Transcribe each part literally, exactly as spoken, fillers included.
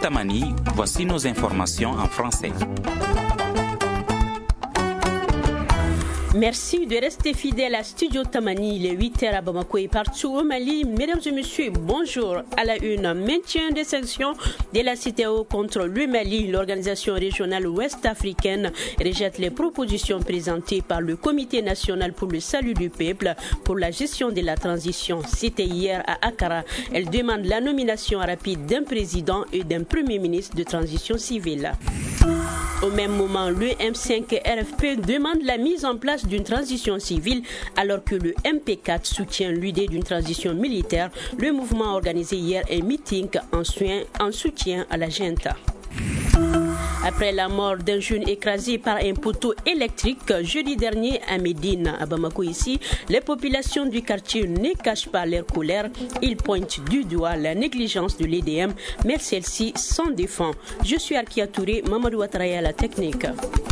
Tamani, voici nos informations en français. Merci de rester fidèle à Studio Tamani, les huit heures à Bamako et partout au Mali. Mesdames et messieurs, bonjour. À la une, maintien des sanctions de la C E D E A O contre le Mali. L'organisation régionale ouest-africaine rejette les propositions présentées par le Comité national pour le salut du peuple pour la gestion de la transition. C'était hier à Accra. Elle demande la nomination rapide d'un président et d'un premier ministre de transition civile. Au même moment, le M cinq R F P demande la mise en place d'une transition civile alors que le M P quatre soutient l'idée d'une transition militaire. Le mouvement a organisé hier un meeting en soutien, en soutien à la junta. Après la mort d'un jeune écrasé par un poteau électrique jeudi dernier à Médine, à Bamako ici, les populations du quartier ne cachent pas leur colère. Ils pointent du doigt la négligence de l'E D M, mais celle-ci s'en défend. Je suis Arkia Touré, Mamadou Ouattara à la technique.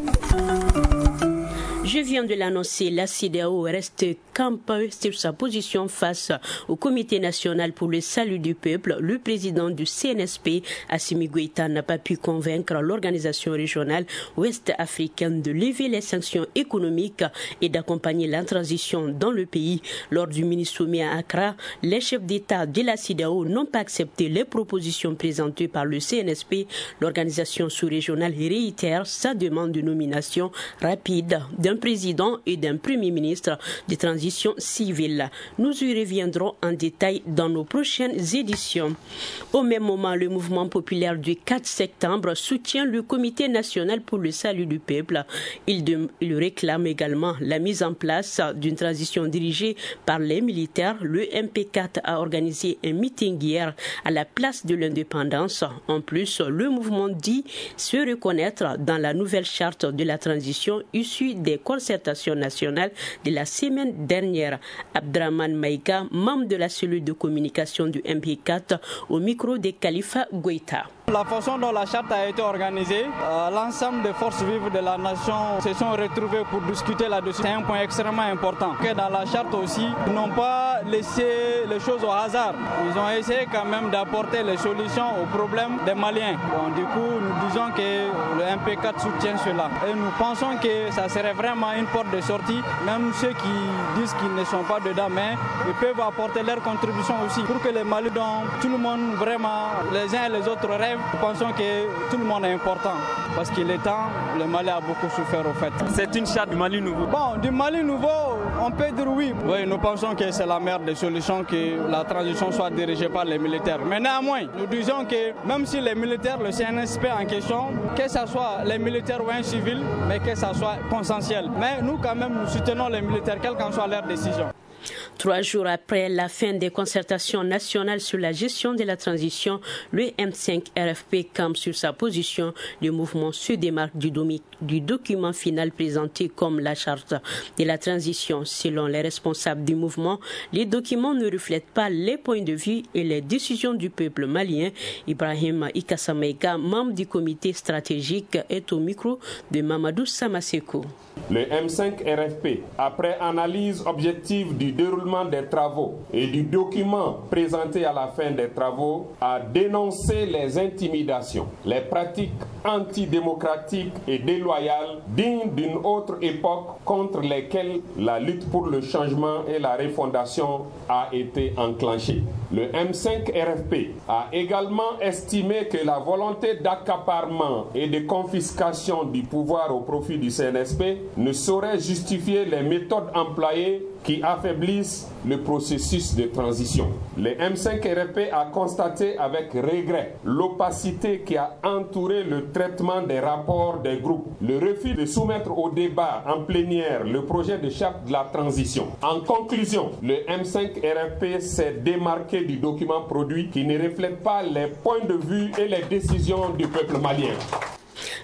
Je viens de l'annoncer, la C E D E A O reste campée sur sa position face au Comité national pour le salut du peuple. Le président du C N S P, Assimi Goïta, n'a pas pu convaincre l'organisation régionale ouest-africaine de lever les sanctions économiques et d'accompagner la transition dans le pays. Lors du mini-sommet à Accra, les chefs d'État de la C E D E A O n'ont pas accepté les propositions présentées par le C N S P. L'organisation sous-régionale réitère sa demande de nomination rapide d'un président et d'un premier ministre de transition civile. Nous y reviendrons en détail dans nos prochaines éditions. Au même moment, le mouvement populaire du quatre septembre soutient le Comité national pour le salut du peuple. Il, de, il réclame également la mise en place d'une transition dirigée par les militaires. Le M P quatre a organisé un meeting hier à la place de l'indépendance. En plus, le mouvement dit se reconnaître dans la nouvelle charte de la transition issue des concertation nationale de la semaine dernière. Abdraman Maïga, membre de la cellule de communication du M P quatre, au micro de Khalifa Goïta. La façon dont la charte a été organisée, euh, l'ensemble des forces vives de la nation se sont retrouvées pour discuter là-dessus. C'est un point extrêmement important. Que dans la charte aussi, ils n'ont pas laissé les choses au hasard. Ils ont essayé quand même d'apporter les solutions aux problèmes des Maliens. Bon, du coup, nous disons que le M P quatre soutient cela. Et nous pensons que ça serait vraiment une porte de sortie. Même ceux qui disent qu'ils ne sont pas dedans, mais ils peuvent apporter leur contribution aussi pour que les Maliens, dont tout le monde vraiment, les uns et les autres rêvent. Nous pensons que tout le monde est important parce qu'il est temps, le Mali a beaucoup souffert au fait. C'est une charte du Mali nouveau. Bon, du Mali nouveau, on peut dire oui. Oui, nous pensons que c'est la meilleure des solutions que la transition soit dirigée par les militaires. Mais néanmoins, nous disons que même si les militaires, le C N S P en question, que ce soit les militaires ou un civil, mais que ça soit consensuel. Mais nous quand même, nous soutenons les militaires, quelle qu'en soit leur décision. Trois jours après la fin des concertations nationales sur la gestion de la transition, le M cinq R F P campe sur sa position. Le mouvement se démarque du, domi- du document final présenté comme la charte de la transition. Selon les responsables du mouvement, les documents ne reflètent pas les points de vue et les décisions du peuple malien. Ibrahim Ikasamaïga, membre du comité stratégique, est au micro de Mamadou Samaseko. Le M cinq R F P, après analyse objective du déroulement des travaux et du document présenté à la fin des travaux, a dénoncé les intimidations, les pratiques antidémocratiques et déloyales dignes d'une autre époque contre lesquelles la lutte pour le changement et la refondation a été enclenchée. Le M cinq R F P a également estimé que la volonté d'accaparement et de confiscation du pouvoir au profit du C N S P ne saurait justifier les méthodes employées qui affaiblissent le processus de transition. Le M cinq R F P a constaté avec regret l'opacité qui a entouré le traitement des rapports des groupes, le refus de soumettre au débat en plénière le projet de charte de la transition. En conclusion, le M cinq R F P s'est démarqué du document produit qui ne reflète pas les points de vue et les décisions du peuple malien.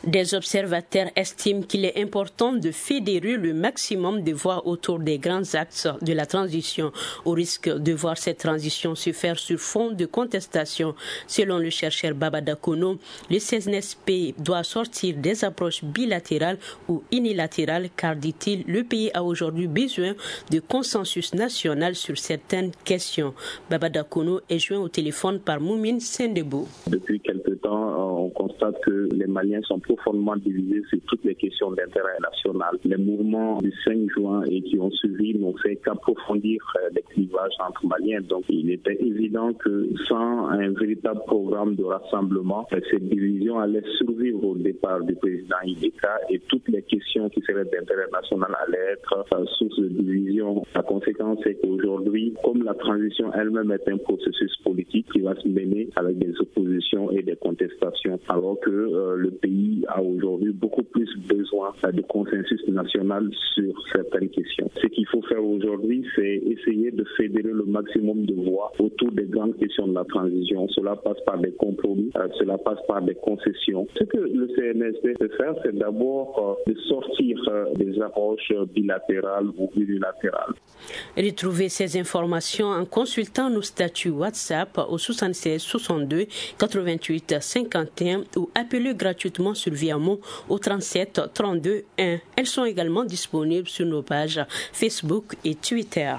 Des observateurs estiment qu'il est important de fédérer le maximum de voix autour des grands axes de la transition, au risque de voir cette transition se faire sur fond de contestation. Selon le chercheur Babada Kono, le C N S P doit sortir des approches bilatérales ou unilatérales, car, dit-il, le pays a aujourd'hui besoin de consensus national sur certaines questions. Babada Kono est joint au téléphone par Moumine Sendebo. Depuis quelque temps, on constate que les Maliens sont profondément divisés sur toutes les questions d'intérêt national. Les mouvements du cinq juin et qui ont suivi n'ont fait qu'approfondir les clivages entre Maliens. Donc il était évident que sans un véritable programme de rassemblement, cette division allait survivre au départ du président Ibeka et toutes les questions qui seraient d'intérêt national allaient être source de division. La conséquence est qu'aujourd'hui, comme la transition elle-même est un processus politique qui va se mener avec des oppositions et des contestations, alors que euh, le pays a aujourd'hui beaucoup plus besoin euh, de consensus national sur certaines questions. Ce qu'il faut faire aujourd'hui, c'est essayer de fédérer le maximum de voix autour des grandes questions de la transition. Cela passe par des compromis, euh, cela passe par des concessions. Ce que le C N S P peut faire, c'est d'abord euh, de sortir euh, des approches bilatérales ou unilatérales. Retrouvez ces informations en consultant nos statuts WhatsApp au soixante-seize soixante-deux quatre-vingt-huit cinquante et un ou appelez gratuitement sur Viamo au trente-sept trente-deux un. Elles sont également disponibles sur nos pages Facebook et Twitter.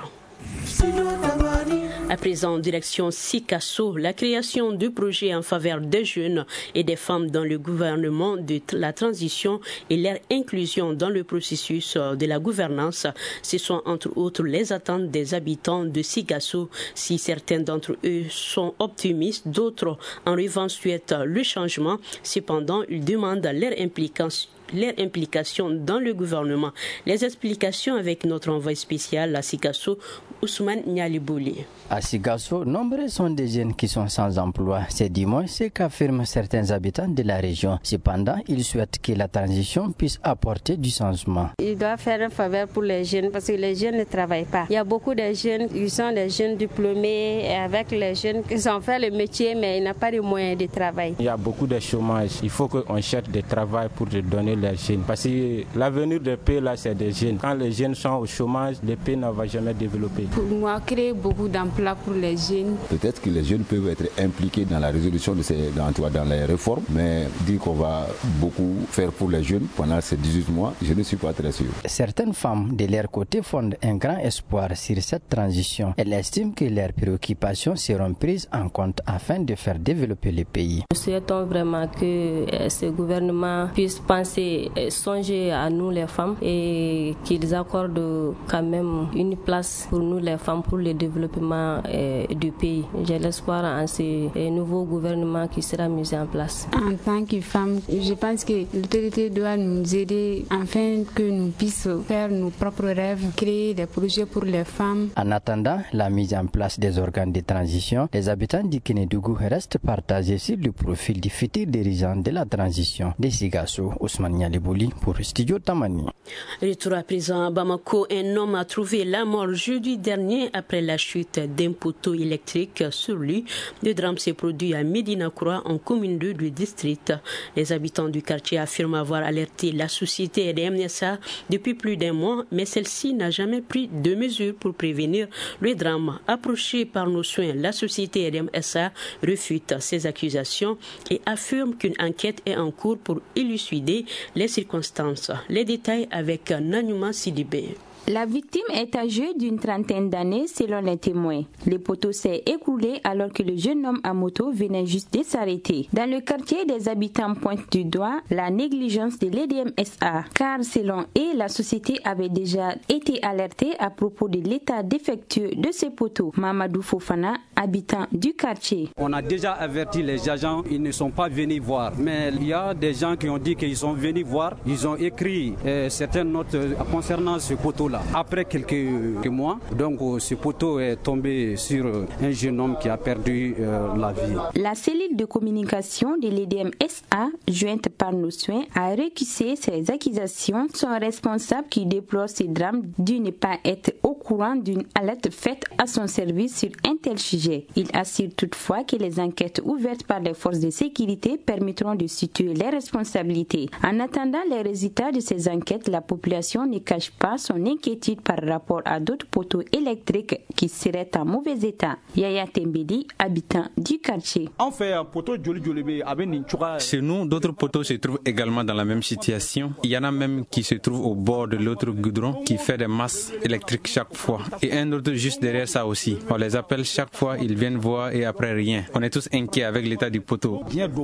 À présent, direction Sikasso, la création de projets en faveur des jeunes et des femmes dans le gouvernement de la transition et leur inclusion dans le processus de la gouvernance. Ce sont entre autres les attentes des habitants de Sikasso. Si certains d'entre eux sont optimistes, d'autres en revanche souhaitent le changement. Cependant, ils demandent leur implication. leur implication dans le gouvernement. Les explications avec notre envoyé spécial à Sikasso, Ousmane Nyalibouli. À Sikasso, nombreux sont des jeunes qui sont sans emploi. C'est du moins ce qu'affirment certains habitants de la région. Cependant, ils souhaitent que la transition puisse apporter du changement. Il doit faire un faveur pour les jeunes parce que les jeunes ne travaillent pas. Il y a beaucoup de jeunes, ils sont des jeunes diplômés et avec les jeunes qui ont fait le métier mais ils n'ont pas de moyens de travail. Il y a beaucoup de chômage. Il faut qu'on cherche du travail pour donner les jeunes. Parce que l'avenir des pays là, c'est des jeunes. Quand les jeunes sont au chômage, le pays ne va jamais développer. Pour moi, créer beaucoup d'emplois pour les jeunes. Peut-être que les jeunes peuvent être impliqués dans la résolution de ces, dans, dans les réformes, mais dire qu'on va beaucoup faire pour les jeunes pendant ces dix-huit mois, je ne suis pas très sûr. Certaines femmes de leur côté fondent un grand espoir sur cette transition. Elles estiment que leurs préoccupations seront prises en compte afin de faire développer le pays. Nous souhaitons vraiment que ce gouvernement puisse penser, songer à nous les femmes et qu'ils accordent quand même une place pour nous les femmes pour le développement euh, du pays. J'ai l'espoir en ce nouveau gouvernement qui sera mis en place. En tant que femme, je pense que l'autorité doit nous aider afin que nous puissions faire nos propres rêves, créer des projets pour les femmes. En attendant la mise en place des organes de transition, les habitants du Kénédougou restent partagés sur le profil du futur dirigeant de la transition de Sikasso, Ousmane Nyalibouli pour Studio Tamani. Retour à présent à Bamako, un homme a trouvé la mort jeudi dernier après la chute d'un poteau électrique sur lui. Le drame s'est produit à Médina Croix, en commune deux du district. Les habitants du quartier affirment avoir alerté la société R M S A depuis plus d'un mois, mais celle-ci n'a jamais pris de mesures pour prévenir le drame. Approchée par nos soins, la société R M S A refute ces accusations et affirme qu'une enquête est en cours pour élucider les circonstances. Les détails avec Nanouma Sidibé. La victime est âgée d'une trentaine d'années selon les témoins. Le poteau s'est écroulé alors que le jeune homme à moto venait juste de s'arrêter. Dans le quartier, des habitants pointent du doigt la négligence de l'E D M S A, car selon eux, la société avait déjà été alertée à propos de l'état défectueux de ce poteau. Mamadou Fofana, habitant du quartier. On a déjà averti les agents, ils ne sont pas venus voir. Mais il y a des gens qui ont dit qu'ils sont venus voir, ils ont écrit euh, certaines notes euh, concernant ce poteau-là. Après quelques mois, donc ce poteau est tombé sur un jeune homme qui a perdu euh, la vie. La cellule de communication de l'E D M S A, jointe par nos soins, a récusé ces accusations. Son responsable qui déplore ce drame dû ne pas être au courant d'une alerte faite à son service sur un tel sujet. projet. Il assure toutefois que les enquêtes ouvertes par les forces de sécurité permettront de situer les responsabilités. En attendant les résultats de ces enquêtes, la population ne cache pas son inquiétude par rapport à d'autres poteaux électriques qui seraient en mauvais état. Yaya Tembedi, habitant du quartier. Chez nous, d'autres poteaux se trouvent également dans la même situation. Il y en a même qui se trouvent au bord de l'autre goudron qui fait des masses électriques chaque fois. Et un autre juste derrière ça aussi. On les appelle chaque fois, ils viennent voir et après rien. On est tous inquiets avec l'état du poteau.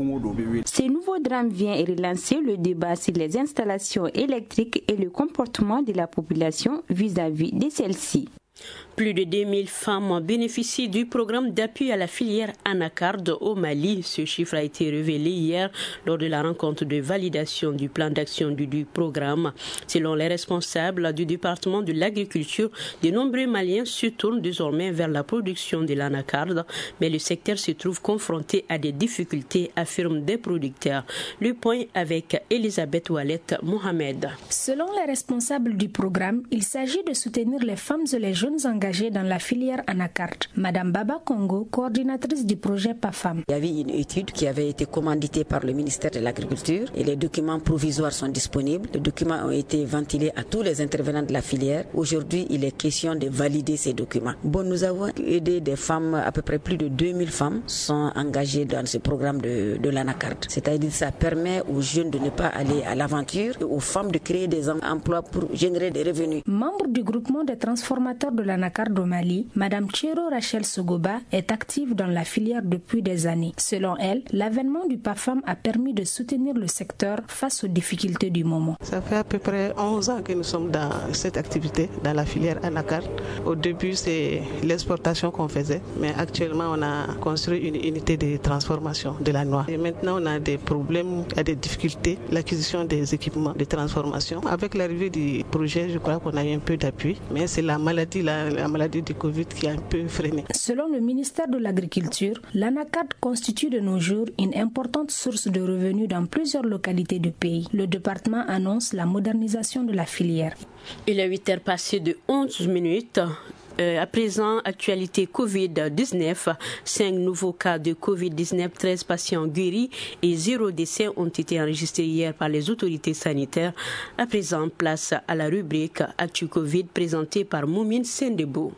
Ce nouveau drame vient relancer le débat sur les installations électriques et le comportement de la population vis-à-vis de celles-ci. Plus de deux mille femmes bénéficient du programme d'appui à la filière anacarde au Mali. Ce chiffre a été révélé hier lors de la rencontre de validation du plan d'action du, du programme. Selon les responsables du département de l'agriculture, de nombreux Maliens se tournent désormais vers la production de l'anacarde, mais le secteur se trouve confronté à des difficultés, affirment des producteurs. Le point avec Elisabeth Oualet Mohamed. Selon les responsables du programme, il s'agit de soutenir les femmes et les jeunes engagés dans la filière anacarde. Madame Baba Congo, coordinatrice du projet P A F A M. Il y avait une étude qui avait été commanditée par le ministère de l'Agriculture et les documents provisoires sont disponibles. Les documents ont été ventilés à tous les intervenants de la filière. Aujourd'hui, il est question de valider ces documents. Bon, nous avons aidé des femmes, à peu près plus de deux mille femmes sont engagées dans ce programme de, de l'anacarde. C'est-à-dire que ça permet aux jeunes de ne pas aller à l'aventure et aux femmes de créer des emplois pour générer des revenus. Membre du groupement des transformateurs de l'anacarde au Mali, Madame Chero Rachel Sogoba est active dans la filière depuis des années. Selon elle, l'avènement du P A F A M a permis de soutenir le secteur face aux difficultés du moment. Ça fait à peu près onze ans que nous sommes dans cette activité, dans la filière anacarde. Au début, c'est l'exportation qu'on faisait, mais actuellement, on a construit une unité de transformation de la noix. Et maintenant, on a des problèmes, il y a des difficultés, l'acquisition des équipements de transformation. Avec l'arrivée du projet, je crois qu'on a eu un peu d'appui, mais c'est la maladie, la, la maladie du Covid qui a un peu freiné. Selon le ministère de l'Agriculture, l'anacarde constitue de nos jours une importante source de revenus dans plusieurs localités du pays. Le département annonce la modernisation de la filière. Il est huit heures passées de onze minutes. Euh, à présent, actualité covid dix-neuf. Cinq nouveaux cas de covid dix-neuf, treize patients guéris et zéro décès ont été enregistrés hier par les autorités sanitaires. À présent, place à la rubrique Actu Covid présentée par Moumine Sendebo.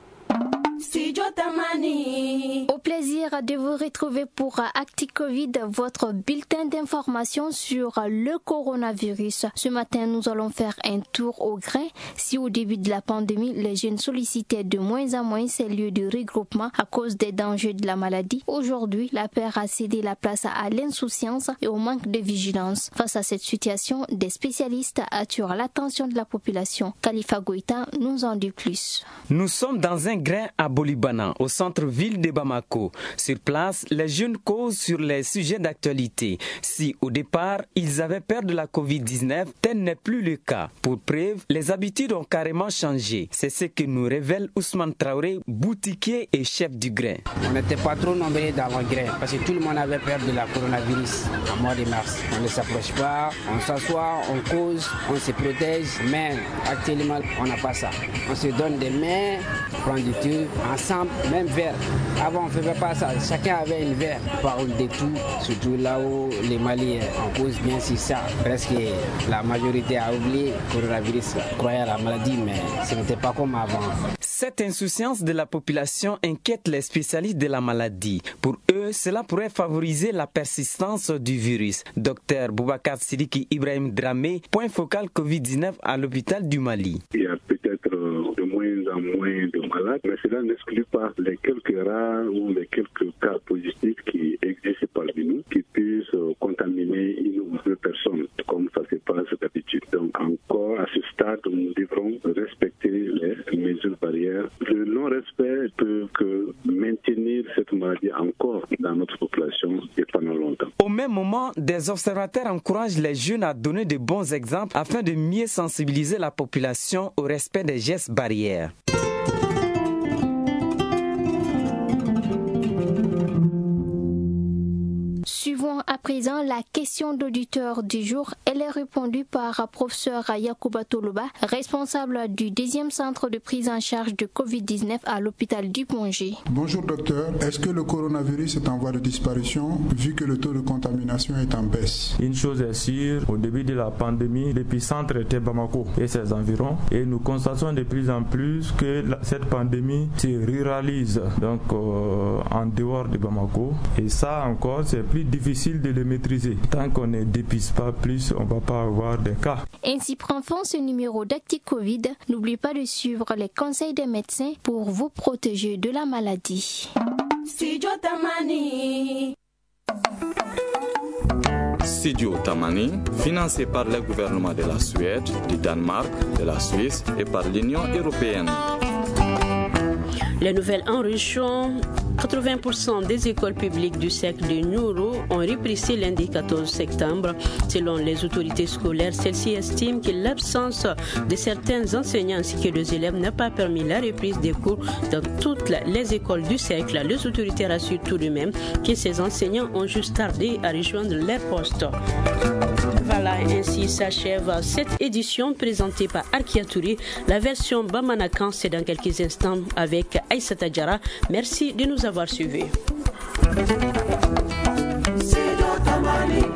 Au plaisir de vous retrouver pour Actu Covid, votre bulletin d'information sur le coronavirus. Ce matin, nous allons faire un tour au grain. Si au début de la pandémie, les jeunes sollicitaient de moins en moins ces lieux de regroupement à cause des dangers de la maladie, aujourd'hui, la peur a cédé la place à l'insouciance et au manque de vigilance. Face à cette situation, des spécialistes attirent l'attention de la population. Khalifa Goïta nous en dit plus. Nous sommes dans un grain à Bolibana, au centre-ville de Bamako. Sur place, les jeunes causent sur les sujets d'actualité. Si au départ, ils avaient peur de la covid dix-neuf, tel n'est plus le cas. Pour preuve, les habitudes ont carrément changé. C'est ce que nous révèle Ousmane Traoré, boutiquier et chef du grain. On n'était pas trop nombreux dans le grain parce que tout le monde avait peur de la coronavirus en mois de mars. On ne s'approche pas, on s'assoit, on cause, on se protège, mais actuellement, on n'a pas ça. On se donne des mains, on prend du thé, ensemble, même verre. Avant, on ne faisait pas ça. Chacun avait une verre. On parle de tout, surtout là où les Maliens, on cause bien sur ça. Presque la majorité a oublié le coronavirus, croyait à la maladie, mais ce n'était pas comme avant. Cette insouciance de la population inquiète les spécialistes de la maladie. Pour eux, cela pourrait favoriser la persistance du virus. Docteur Boubacar Sidiki Ibrahim Dramé, point focal covid dix-neuf à l'hôpital du Mali. Il y a peut-être de moins en moins de malades, mais cela n'exclut pas les quelques rares ou les quelques cas positifs qui existent parmi nous, qui puissent contaminer une ou deux personnes, comme ça se passe d'habitude. Donc encore à ce stade, nous devrons respecter les mesures barrières. Le non-respect peut que maintenir cette maladie encore dans notre population et pendant longtemps. Au même moment, des observateurs encouragent les jeunes à donner de bons exemples afin de mieux sensibiliser la population au respect des gestes barrières. Suivons à présent la question d'auditeur du jour. Elle est répondue par professeur Yacouba Toloba, responsable du deuxième centre de prise en charge de covid dix-neuf à l'hôpital du Pongé. Bonjour docteur, est-ce que le coronavirus est en voie de disparition vu que le taux de contamination est en baisse? Une chose est sûre, au début de la pandémie, l'épicentre était Bamako et ses environs, et nous constatons de plus en plus que la, cette pandémie se ruralise donc euh, en dehors de Bamako, et ça encore c'est plus difficile de le maîtriser. Tant qu'on ne dépiste pas plus, on ne va pas avoir de cas. Ainsi prend fin ce numéro d'Acti Covid. N'oubliez pas de suivre les conseils des médecins pour vous protéger de la maladie. Studio Tamani. Studio Tamani, financé par le gouvernement de la Suède, du Danemark, de la Suisse et par l'Union européenne. Les nouvelles en région, quatre-vingts pour cent des écoles publiques du cercle de Nyouro ont repris lundi quatorze septembre. Selon les autorités scolaires, celles-ci estiment que l'absence de certains enseignants ainsi que des élèves n'a pas permis la reprise des cours dans toutes les écoles du cercle. Les autorités rassurent tout de même que ces enseignants ont juste tardé à rejoindre leur poste. Voilà, ainsi s'achève cette édition présentée par Arkia Touré. La version Bamanakan, c'est dans quelques instants avec Aïssata Diarra. Merci de nous avoir suivis.